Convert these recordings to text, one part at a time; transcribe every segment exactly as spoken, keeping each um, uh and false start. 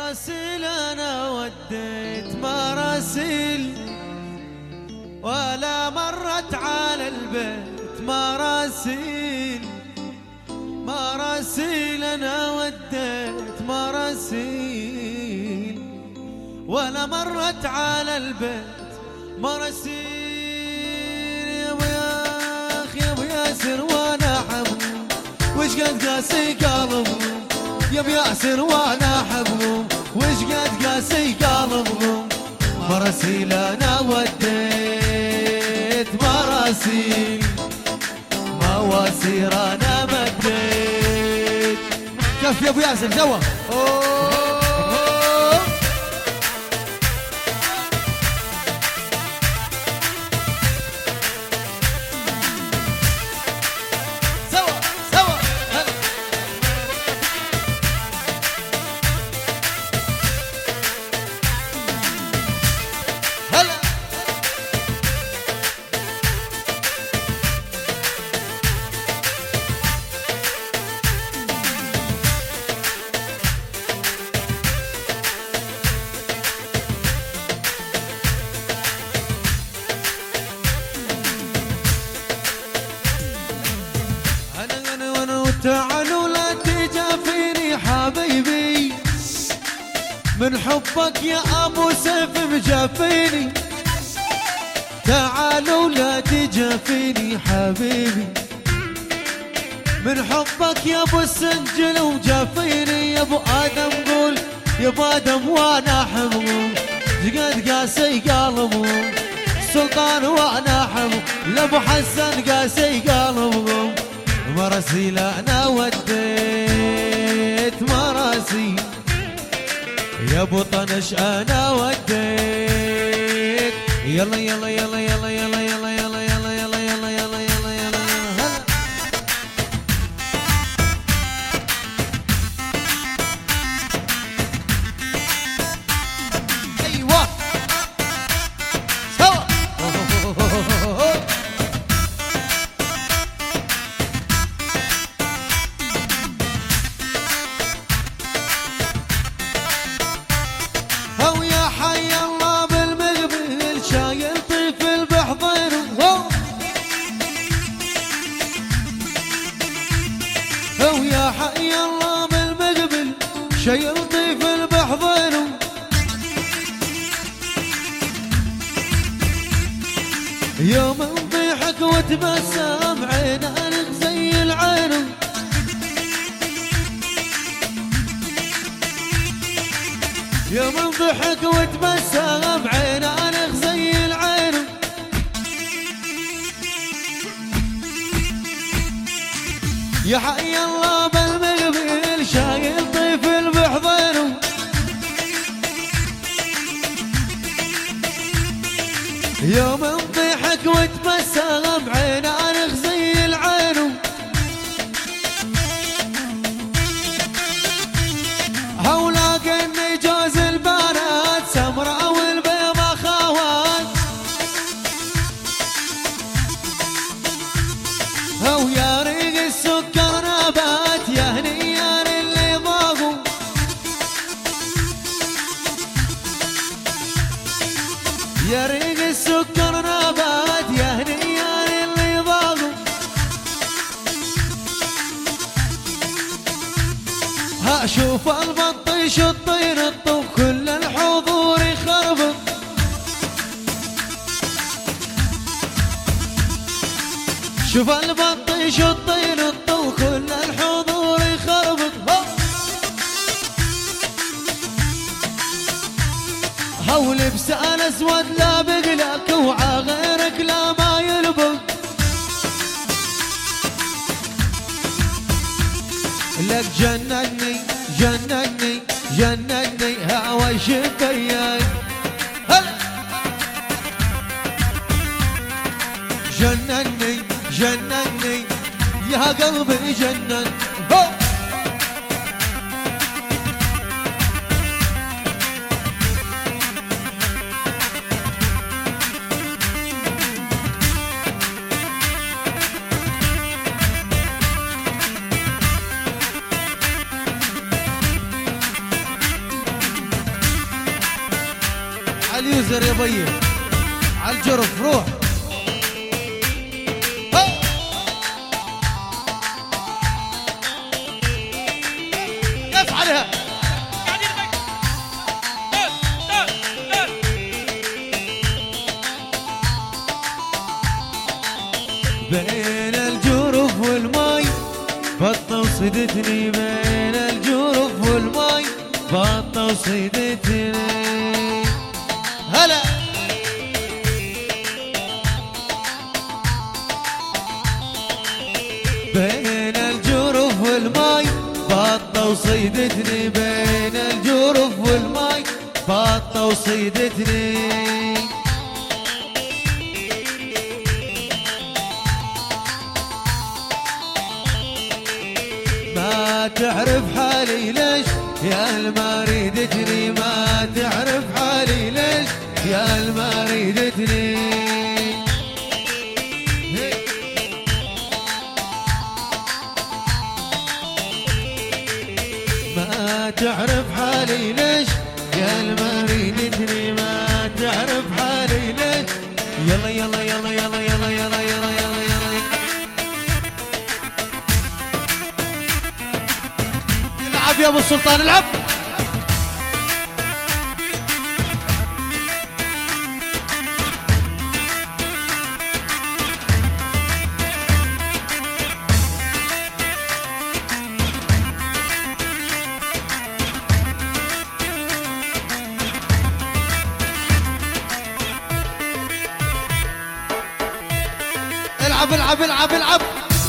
مراسيل انا وديت مراسيل ولا مرت على البيت مراسيل مراسيل انا وديت مراسيل ولا مرت على البيت مراسيل يا ابو ياخ يا ابو ياسر وانا احبهم وش قد قاسي قلبهم يا ابو ياسر وانا احبهم وش قد قاسي قلبهم مراسيل انا وديت مراسيل مواسير انا مديت كيف يا ابو ياسر سوا تعالوا لا تجافيني حبيبي من حبك يا ابو سيف مجافيني تعالوا لا تجافيني حبيبي من حبك يا ابو السنجل وجافيني يا ابو ادم قول يا ابو ادم وانا احبهم قد قاسي قلبهم سلطان وانا احبهم لابو حسن قاسي قلبهم مراسيل انا وديت مراسيل يا ابو طنش انا وديت يلا يلا يلا يلا يلا يلا يلا يلا يلا يلا يلا يلا يلا ايوه سوا ويا حي الله بالمقبل شي لطيف البحضين يوم نضيحك وتبسم عينانك زي العين يوم نضيحك وتبسم عينانك زي العين يا حي الله بالمقبل شايل طيف البحضين يوم نضيحك وتبسم عينانك زي العين هولاك اني جوز البنات سمراء والبيض اخوات هو يا ريق السكر نبات يا هنيان اللي ضاقوا يا ريق السكر نبات يا هنيان اللي ضاقوا ها شوف البط يشطي نطو كل الحضور يخربط شوف البط يشطي نطو كل الحضور يخربط هو لبس الاسود لا بقلك وعا غيرك لا ما يلبق لك جنني جنني جنني هوا شفياي جنني جنني يا قلبي جنن زر يا بيه على الجرف روح. كيف عليها بين الجرف والماي بطة وصيدتني، بين الجرف والماي بطة وصيدتني. هلا بين الجرف والماي بطة وصيدتني، بين الجرف والماي بطة وصيدتني. ما تعرف حالي ليش يا المريدتني، ما تعرف حالي ليش يا المريدتني. ما تعرف حالي ليش يا المريدتني، ما تعرف حالي ليش. يلا يلا يلا يلا يلا يلا يلا يلا يلا العب يا ابو السلطان العب. العب العب العب العب.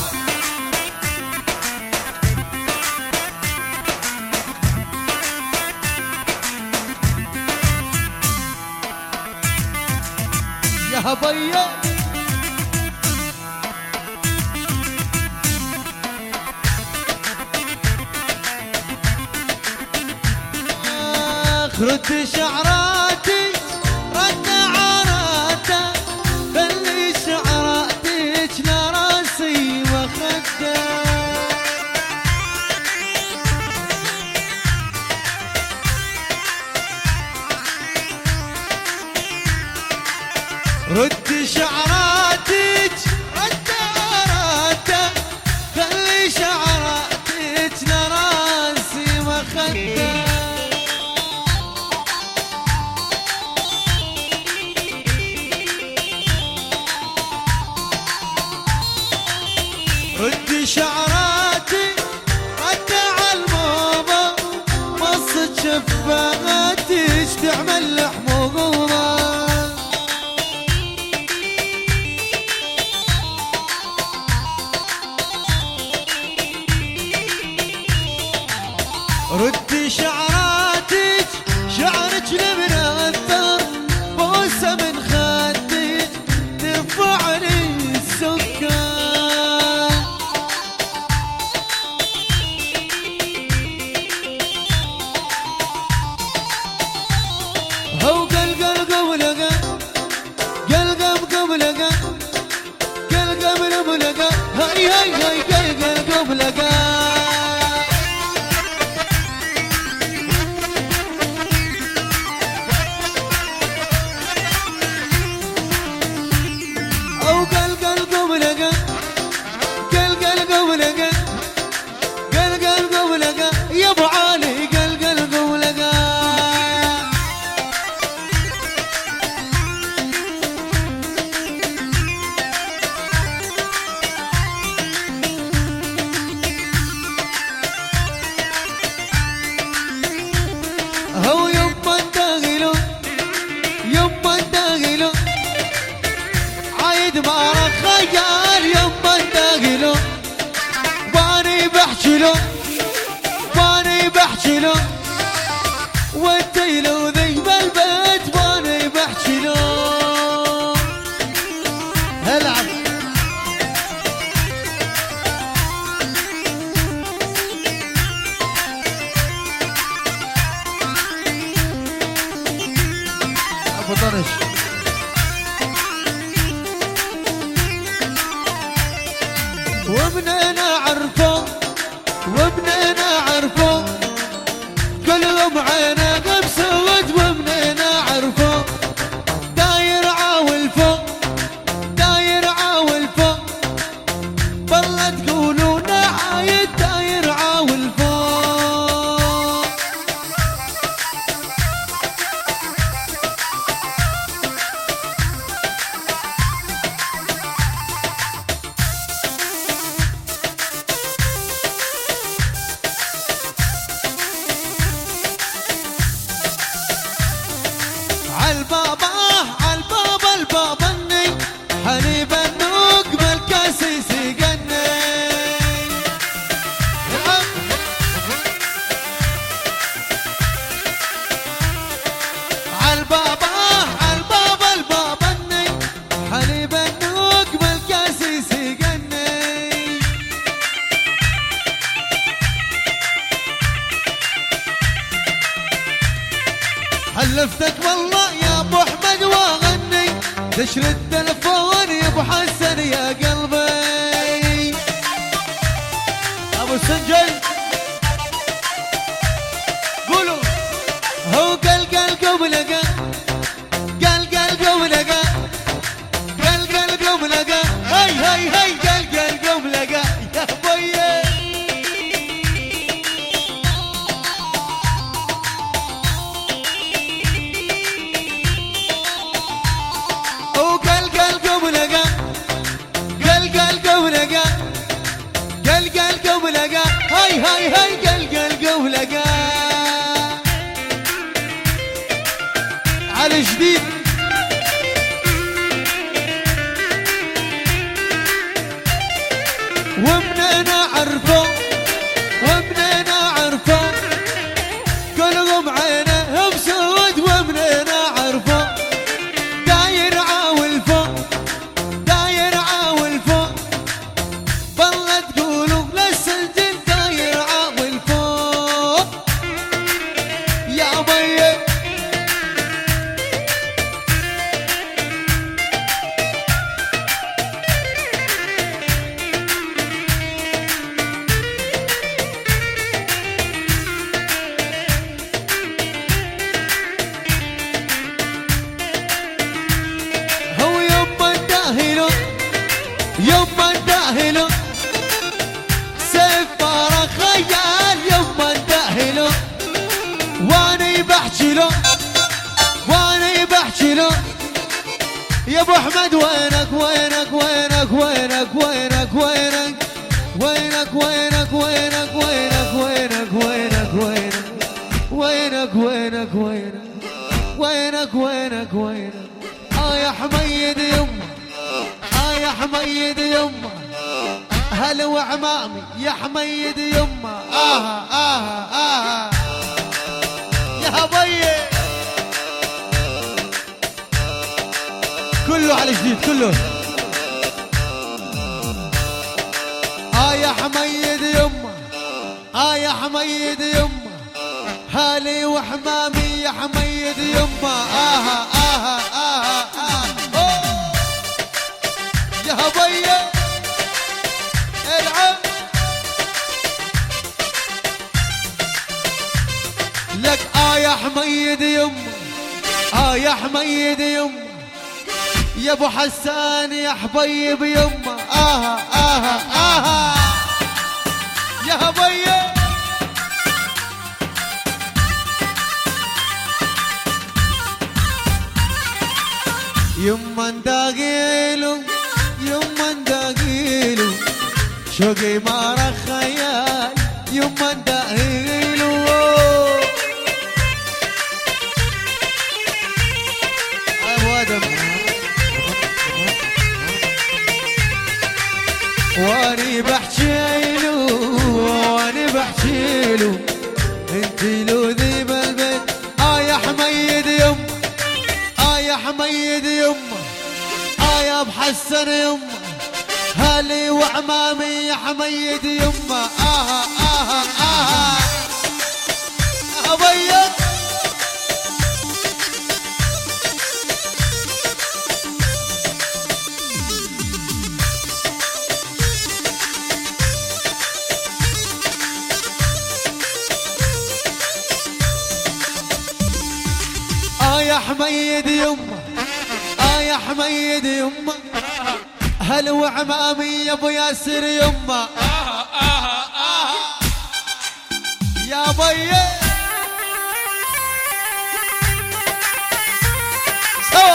يا هبية رد شعراتي رد عراتي، خلي شعراتك لراسي وخدك. رد شعراتك رد عراتك، خلي شعراتك لراسي وخدك. رد شعراتي رد عالموضة، مصت شفاتك تعمل حموضة. رد شعراتك شعرك لمن أثر، بوسة من خدك ترفعني السكر. هو قلقل قولك قلقم قبلك قلقم قبلك هاي هاي هاي قلقل قبلك. أو قلقل قبلك قلقل قبلك قلقل قبلك يا ابو علي قلقل قبلك. هو يما انتغلو يما انتغلو عايد مارا خيال، يما انتغلو واني بحجلو واني بحجلو وانتيلو ذيب البيت واني بحجلو. العب ابو طرش. وابننا عرفوا وابننا عرفوا كلهم عينه بسود، وابننا عرفوا لفتك والله يا ابو احمد واغني، دشر التلفون يا ابو حسن يا قلبي. ابو السنجل قولوا هو قال قال قبلك، قال قال قبلك، قال قال قبلك، هي هي هي قال قال قبلك يا ابوي. وقال قال قبلك، قال قال قبلك، قال قال قبلك، هي هي هي قال قال قبلك على جديد. ومنين عرفوا ومنين عرفوا قلبهم عينه بسود، ومنين عرفوا داير عاول فوق داير عاول فوق، بالله تقولوا للسجن داير عاول فوق يا بي. يما اندهلو سفارة خيال، يما اندهلو واني بحكي له واني بحكي له يا ابو احمد وينك وينك وينك وينك وينك وينك وينك وينك وينك وينك وينك وينك وينك وينك وينك وينك وينك وينك اه يا حميد يما اه يا حميد يما هلا وعمامي يا حميد يما اه اه اه يا هبي كله على جديد كله. اه يا حميد يما اه يا حميد يما هالي وحمامي يا حميد يما اه اه اه اه يا هبي العب لك اه يا حميد يما اه يا حميد يما يا ابو حسان يا حبيب يما اه اه اه يا هبي يما نداقيلو يما نداقيلو شوقي ما رخيال يما نداقيلو واني بحكيلو واني بحكيلو انتي لو ذيب البيت اه يا حميد يما اه يا حميد يما اه يا بحسن يما هالي وعمامي يا حميد يما اه اه اه ابيض يا حميد يما اه يا حميد يما هل وعمامي يا ابو ياسر يما اه اه اه يا بي سوا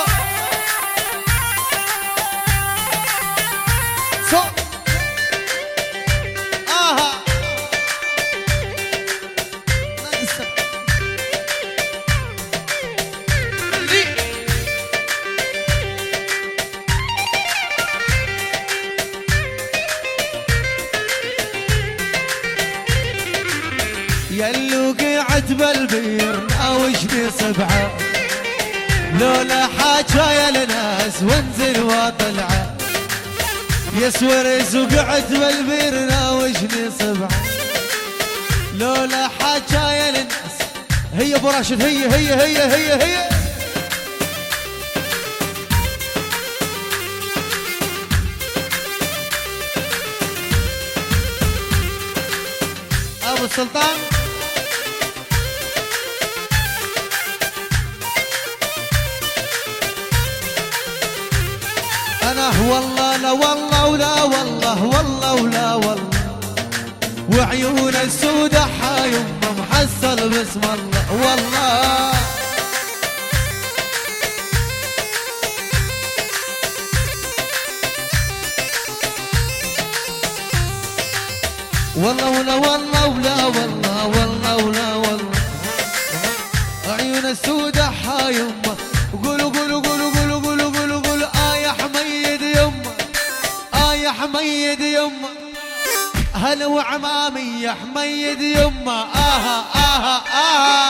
سوا اه يلو قعد بالبير ناوشني صبعه لولا حاجة لناس وانزل واطلعه يسورس وقعد بالبير ناوشني صبعه لولا حاجة لناس هي ابو راشد، هي هي هي هي هي ابو السلطان. انا والله لا والله ولا والله والله ولا والله، وعيون السودة حايم محصل باسم الله والله. والله ولا والله ولا والله والله ولا والله، عيون السودة حايم. قولوا قولوا قولوا قولوا قولوا قولوا قولوا آه يا حميد يمه، آه يا حميد يمه، هلا وعمامي يا حميد يمه. آها آها آها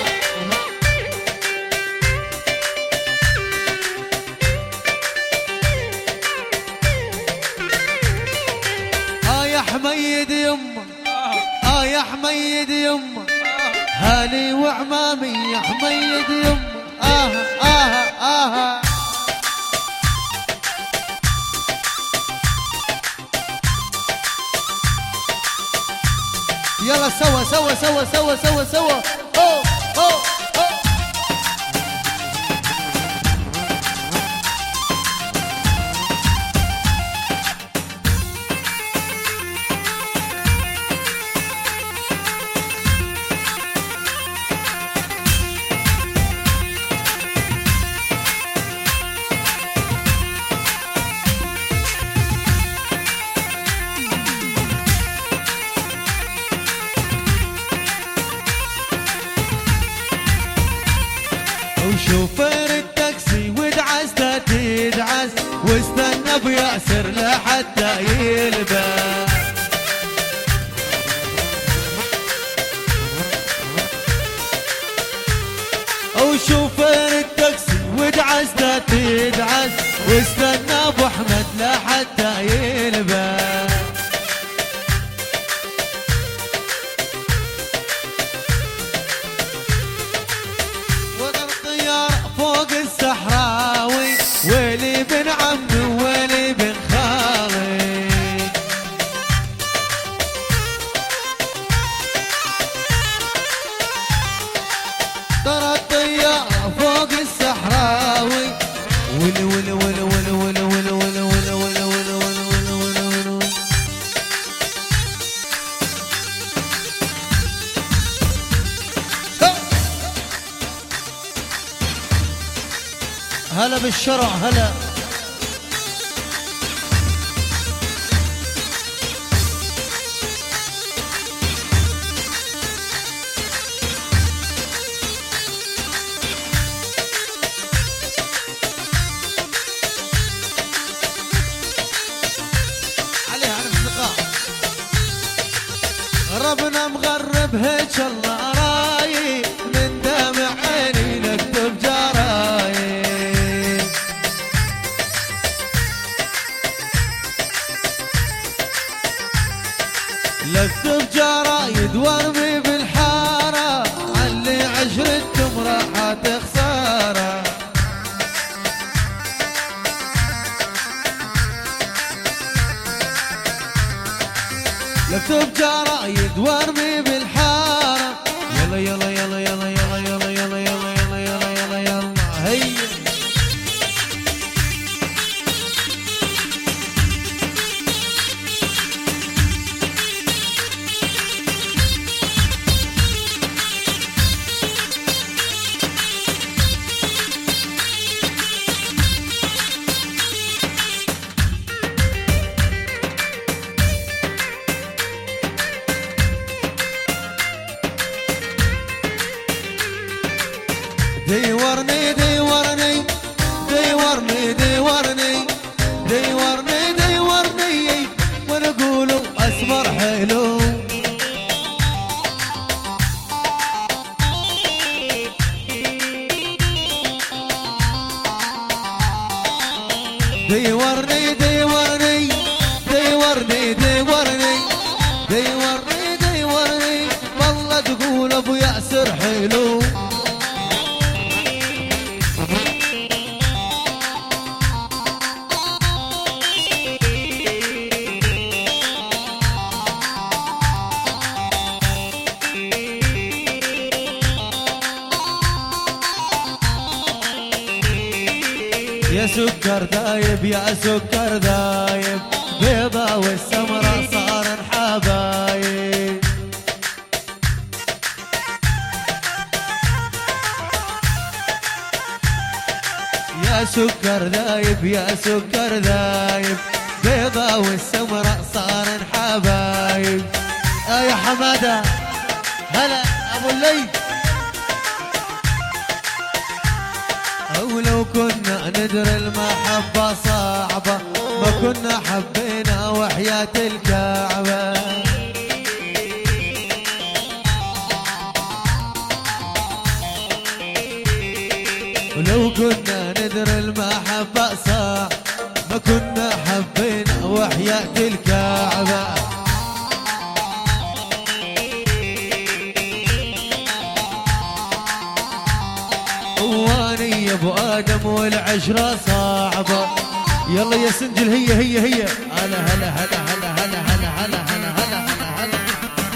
آه يا حميد يمه، آه يا حميد يمه، هالي وعمامي يا حميد يمه. آها آها آها يلا سوا سوا سوا سوا سوا سوا. أوه أوه أوه. وشوفر التاكسي ودعسته تدعس، واستنى بياسر لحتى يلبس. وشوفر التاكسي ودعسته تدعس، واستنى ابو احمد لحتى يلبس. فوق الصحراوي ويلي بن عمي ويلي بن خالي، ترى الطيارة فوق الصحراوي ولي ولي ولي ولي ولي ولي ولي ولي ولي ولي ولي ولي ولي. هلا بالشرع هلا. عليها على الاصدقاء. ربنا مغرب هيك الله راي، من دمع عيني نكتب جراي. لكتب جرايد وارمي بالحارة، علي عشرتكم راحت خسارة. لكتب جرايد وارمي بالحارة. يلا يلا يلا يلا يلا يلا يلا يلا يلا يلا يلا يلا هيا. ديورني ديورني ديورني ديورني ديورني ديورني، ونقولوا اسمر حلو. ديورني ديورني ديورني ديورني ديورني ديورني، والله تقول ابو ياسر حلو. سكر دايب يا سكر دايب، بيضة والسمرة صارن حبايب. يا سكر دايب يا سكر دايب، بيضة والسمرة صارن حبايب. آه يا حمادة هلا ابو الليل. ولو كنا ندري المحبة صعبة ما كنا حبينا وحياة الكعبة. ولو كنا ندري المحبة صعبة ما كنا حبينا وحياة الكعبة. واني يا ابو ادم والعشرة صعبة. يلا يا سنجل هي هي هي. هلا هلا هلا هلا هلا هلا هلا هلا هلا هلا هلا.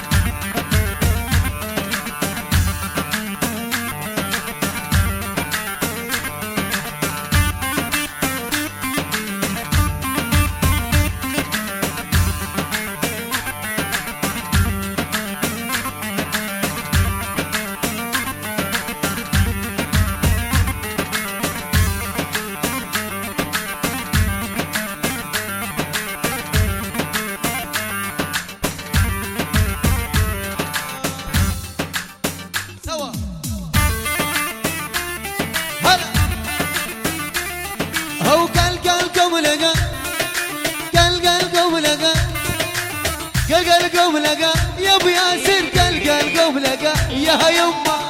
قلقل قبلقة يا ابو ياسر، قلقل قبلقة يا يما.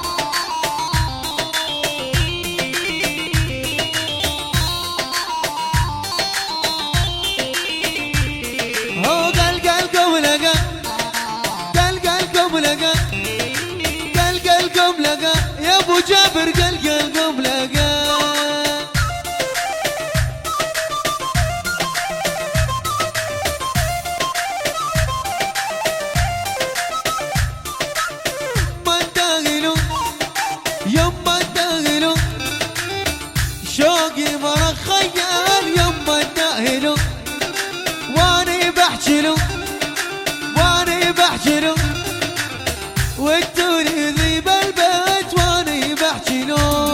هو قلقل قبلقة قلقل قبلقة قلقل قبلقة يا ابو جابر، قلقل قبلقة. يما الداهلو شوقي مرة خيال، يما الداهلو واني بحجلو واني بحجلو، وانتوني ذيب البيت واني بحجلو.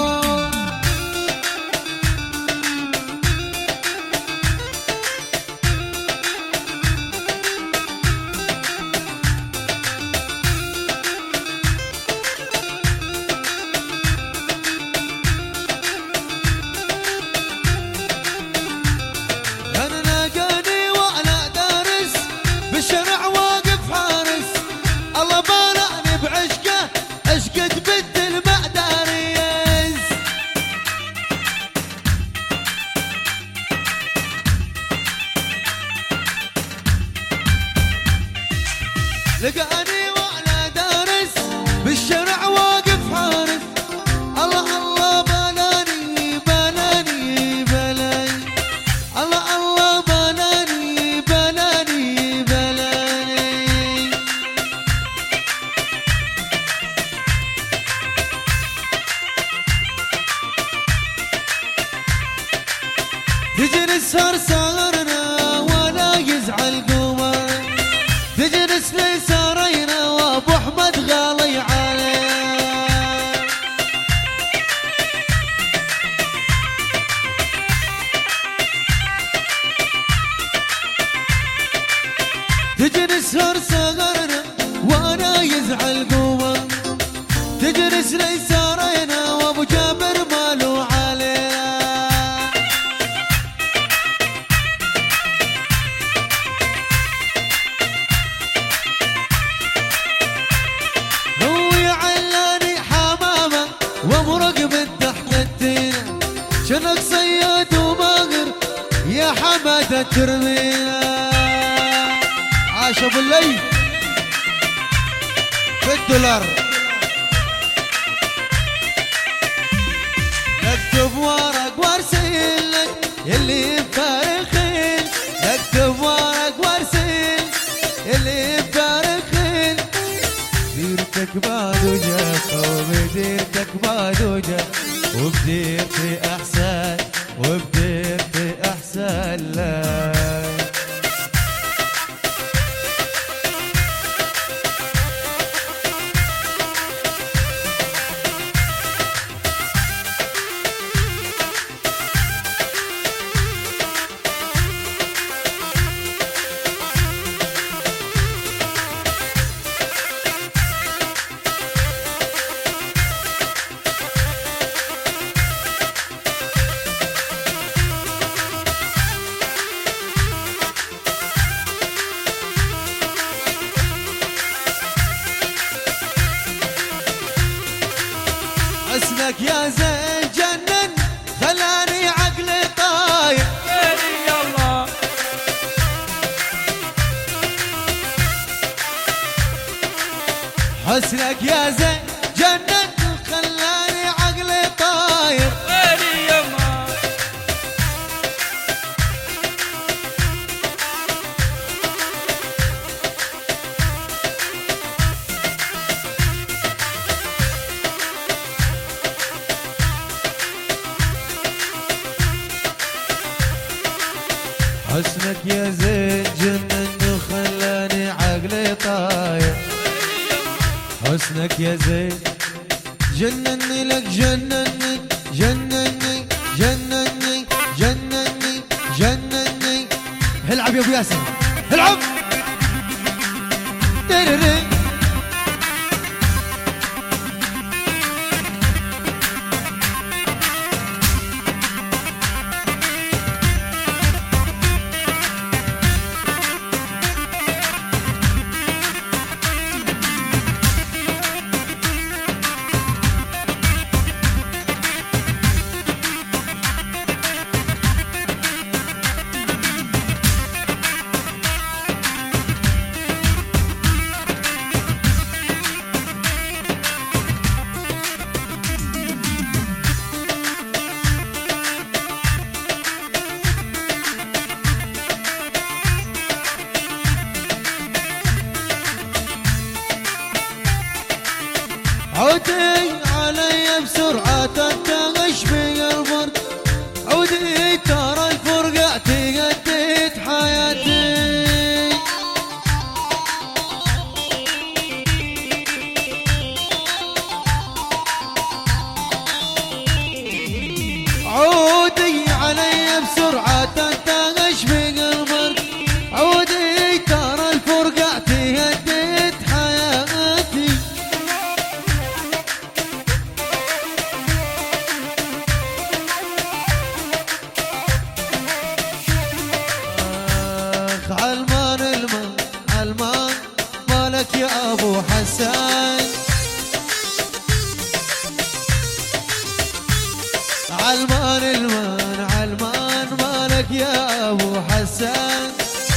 بالشرع واقف حارس، الله بالعني بعشقه، عشقة بنت المعداريز. لقاني وانا دارس بالشرع واقف حارس، الله الله بلاني بلاني بلاني، الله الله بلاني بلاني بلاني. تجلس هر صغرنا ولا يزعل قمر، تجلس لي سارينا وابو احمد غالي عليه. تجلس هر صغرنا وانا يزعل قمر، تجلس لي سارينا وابو جابر مالو عليه. وامرق من تحت التينة شنك صياد وماغر يا حمادة ترمينا. عاش ابو الليل بالدولار. نكتب ورق وارسل لك يلي مفارخين، نكتب ورق وارسل يلي مفارخين. ديرتك بعد وجهك وبديرتك بعد وجهك، وبديرتي احسن وبديرتي حسنك يا زين جنن خلاني عقلي طاير. يلا حسنك يا زين جنن خلاني عقلي طاير. حسنك يا زين جنن خلاني عقلي طاير. حسنك يا زين جنني لك جنني جنني جنني جنني جنني. العب يا ابو ياسر العب. ترري عودي علي بسرعة تنتغش بي البرد. عودي ترى الفرقة تقديت حياتي. عودي علي بسرعة تنتغش بي البرد. عودي ترى الفرقة تهديت حياتي. علمان المان علمان مالك يا ابو حسان. علمان المان علمان مالك يا ابو حسان.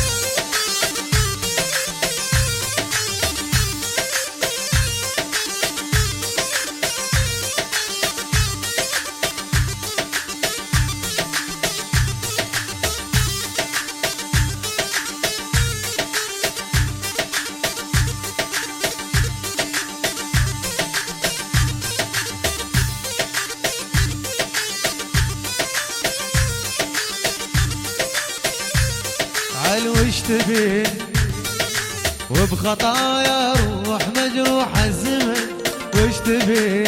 عال وش تبين وبخطايا روح مجروح الزمن. وش تبين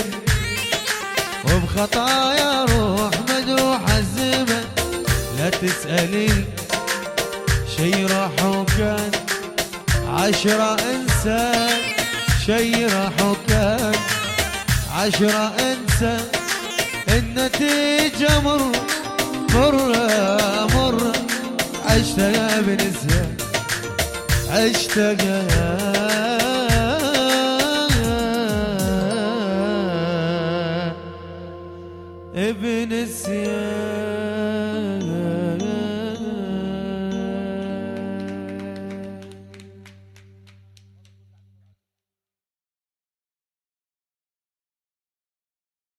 وبخطايا روح مجروح الزمن. لا تسألي شي راح وكان عشرة انسان. شي راح وكان عشرة انسان. النتيجة مر مرة مرة عشتها بنسيان. عشتها بنسيان.